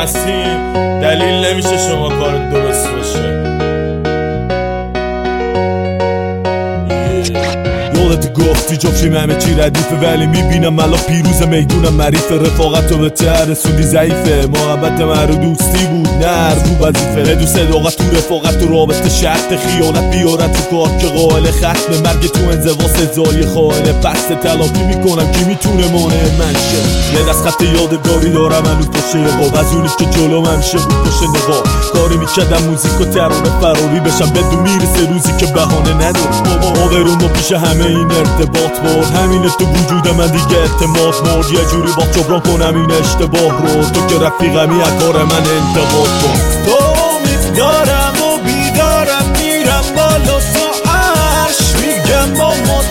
هستین دلیل نمیشه شما کار درست باشه. یادت گفتی جفتیم همه چی ردیفه، ولی میبینم ملا پیروز میدونم مریفه. رفاقت رو به ته رسوندی ضعیفه، محبت من رو دوستی بود نه رو وظیفه. بدون صداقت تو رفاقت تو رابطه شرط خیانت بیارت تو کار که قائل ختم مرگ تو انزوا سزای خائنه. بسته تلافی میکنم کی میتونه مانع من شه. یه دست خط یادگاری دارم هنو پشت نقاب از اونی که جلو همیشه بود پشت نقاب. کاری میکردم موزیک و ترانه فراری بشم بدون میرسه روزی که بهانه ندارم. آبروم و پیش همه این ارتباط بود، همینه تو وجود من دیگه اعتماد مرد. یه جوری با جبران کنم این اشتباه رو، تو که رفیقمی از کار من انتقاد کن. تو امید دارم و بیدارم میرم بالا تا عرش، میگم با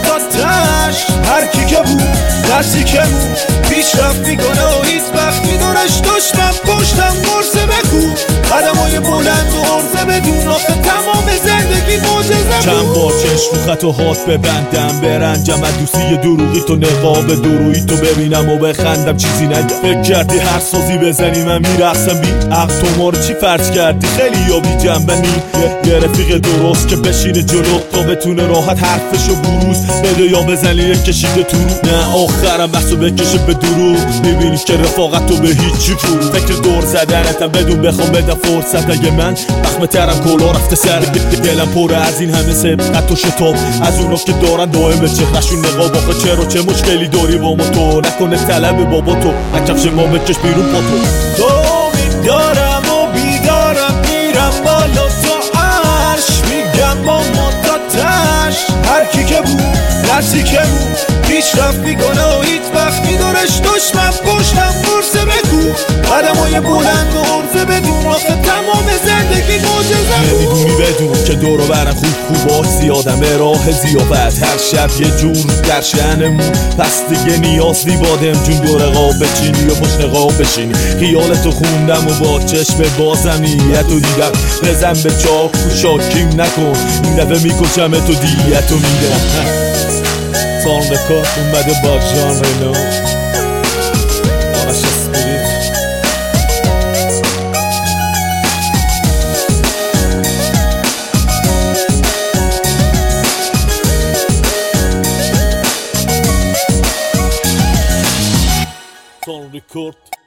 مدتش هر کی که بود درسی که بود پیشرفت میکنه و هیچ وقت میدونش دشمن پشتم مرزه بگو قدمای بلند و عرضه بدون آخه تمام زندگی معجزه. چند بار چشم رو خط و هات ببندم برنجم از دوستی دروغی تو نقاب درویی تو ببینم و بخندم چیزی نگم. فکر کردی هر سازی بزنی من میرقصم بی عقل تو ما رو چی فرض کردی خیلی یا بی جنبنی. یه رفیق درست که بشینه جلو تا بتونه راحت حرفشو بروز بده یا بزنی یک کشیده تو رو. نه آخرم بحثو بکشه به دروغ میبینی که رفاقت تو به هیچی فرو. فکر دور زدنتم بدون بخوام بدم فرصت. اگه من بخمه ترم کلا رفته سر دلم پر از این همه سبقت و شتاب از اونا که دارن دائم به چهرشون نقاب. آخه چه مشکلی داری با ما تو نکنه طلب بابا تو نکفش ما بکش بیرون پا تو. تو میدارم و بیدارم میرم بالا تا عرش، میگم با مدتش هر کی که بود درسی که بود پیشرفت میکنه و هیچ وقت میدونش دشمن پشتم مرزه بگو قدمای بلند و عرضه بدون آخه تمام زندگی معجزه. نمیدونی بدون که دور و برم خوباش زیادم به راه زیافت هر شب یه جور در شأنمون پس دیگه نیاز نیبادم جون دور قاب بچینی و پشت نقاب بشینی. خیالتو خوندم و با چشم بازم نیتو دیدم بزن به چاک شاکیم نکن این دفعه میکشم تو دیتو میدم. ساند کار اومده با جان رنو آرش اسپریت. Son record